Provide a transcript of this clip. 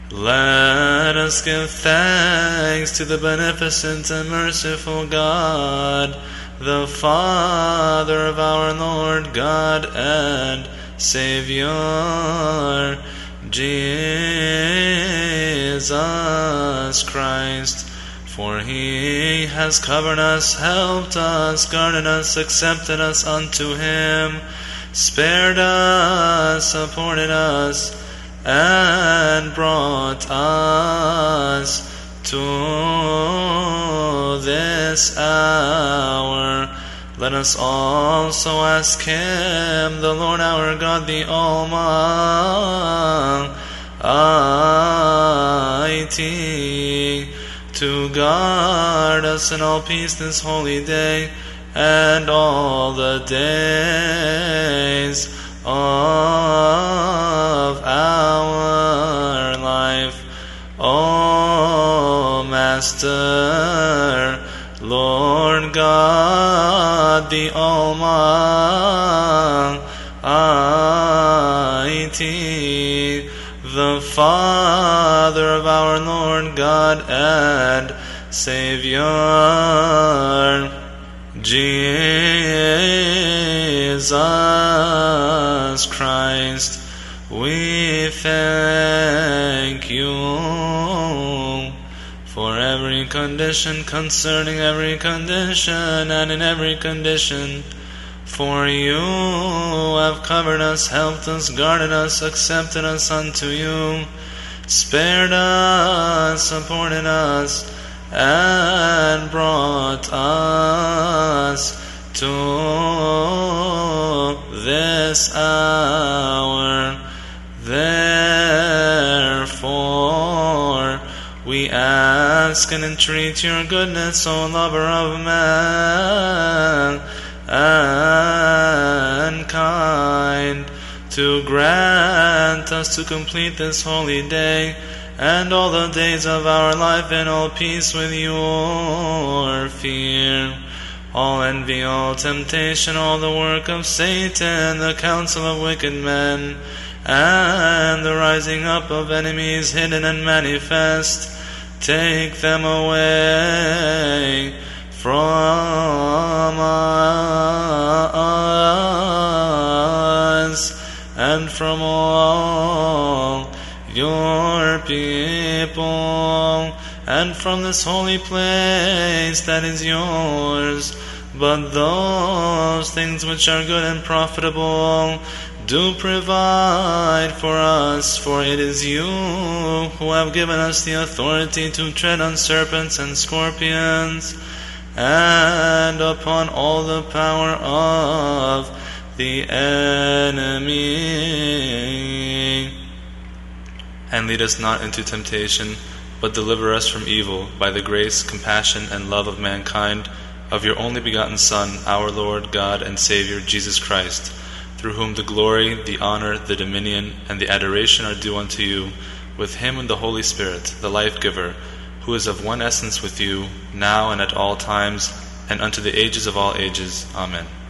Let us give thanks to the beneficent and merciful God, the Father of our Lord God and Savior, Jesus Christ. For he has covered us, helped us, guarded us, accepted us unto him, spared us, supported us, and brought us to this hour. Let us also ask him, the Lord our God, the Almighty, to guard us in all peace this holy day and all the days of our life. O Master, Lord God, the Almighty, the Father of our Lord God and Savior, Jesus Christ, we thank you for every condition, concerning every condition, and in every condition. For you have covered us, helped us, guarded us, accepted us unto you, spared us, supported us, and brought us to this hour. Therefore, we ask and entreat your goodness, O lover of mankind, to grant us to complete this holy day and all the days of our life in all peace with your fear. All envy, all temptation, all the work of Satan, the counsel of wicked men, and the rising up of enemies hidden and manifest, take them away from us and from all your people, and from this holy place that is yours. But those things which are good and profitable, do provide for us, for it is you who have given us the authority to tread on serpents and scorpions, and upon all the power of the enemy. And lead us not into temptation, but deliver us from evil, by the grace, compassion, and love of mankind, of your only begotten Son, our Lord, God, and Savior, Jesus Christ, through whom the glory, the honor, the dominion, and the adoration are due unto you, with him and the Holy Spirit, the life-giver, who is of one essence with you, now and at all times, and unto the ages of all ages. Amen.